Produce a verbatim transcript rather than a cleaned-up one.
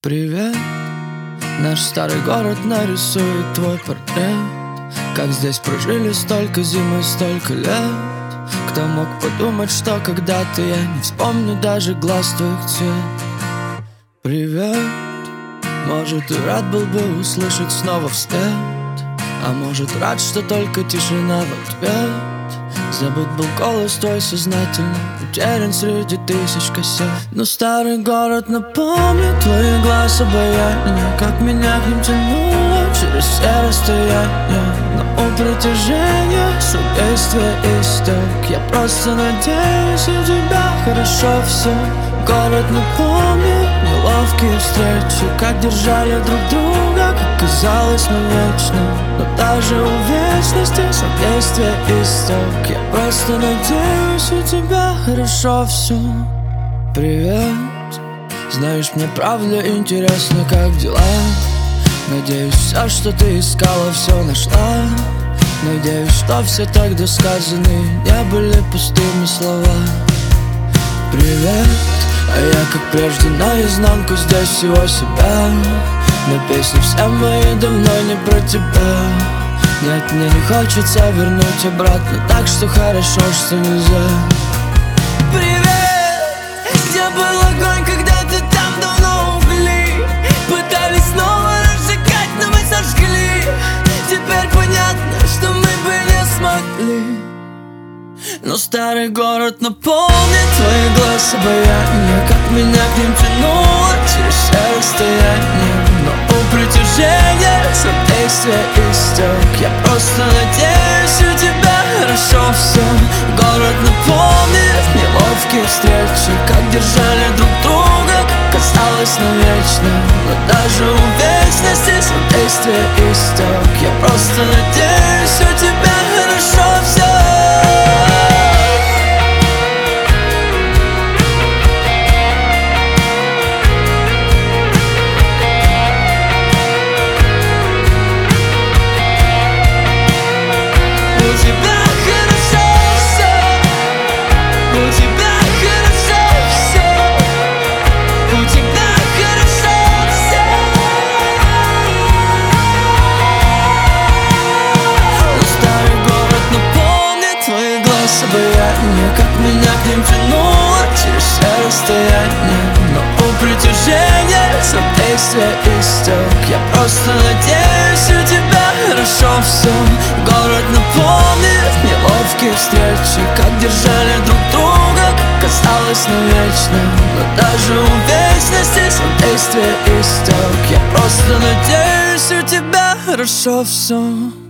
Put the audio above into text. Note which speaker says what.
Speaker 1: Привет, наш старый город нарисует твой портрет. Как здесь прожили столько зим и столько лет. Кто мог подумать, что когда-то я не вспомню даже глаз твоих цвет. Привет, может и рад был бы услышать снова вслед. А может рад, что только тишина в ответ. Забыт был голос твой сознательно, утерян среди тысяч кассет. Но старый город напомнит твои глаза обаяния, как меня к ним тянуло через все расстояния. Но у притяжения суть действия исток. Я просто надеюсь, у тебя хорошо все. Город напомнит неловкие встречи, как держали друг друга, как казалось навечно. Но даже у вечности суть действия исток. Я просто надеюсь, у тебя хорошо все. Привет, знаешь, мне правда интересно, как дела. Надеюсь, все, что ты искала, все нашла. Надеюсь, что все тогда сказанные не были пустыми слова. Привет, а я как прежде наизнанку здесь всего себя. Но песни все мои давно не про тебя. Нет, мне не хочется вернуть обратно, так что хорошо, что нельзя.
Speaker 2: Привет, где был огонь, когда ты там давно угли? Пытались снова разжигать, но мы сожгли. Теперь понятно, что мы бы не смогли. Но старый город напомнит твои глаза обаяния, как меня к ним тянуло через все расстояния. Но у притяжения суть действия истек. Я просто надеюсь, у тебя хорошо все. Город напомнит неловкие встречи, как держали друг друга, как казалось навечно. Но даже у вечности суть действия истек. Я просто надеюсь, у тебя хорошо все.
Speaker 1: Обаяние, как меня к ним тянуло через все расстояния. Но у притяжения суть действия истек. Я просто надеюсь, у тебя хорошо все. Город напомнит неловкие встречи, как держали друг друга, как казалось навечно. Но даже у вечности суть действия истек. Я просто надеюсь, у тебя хорошо все.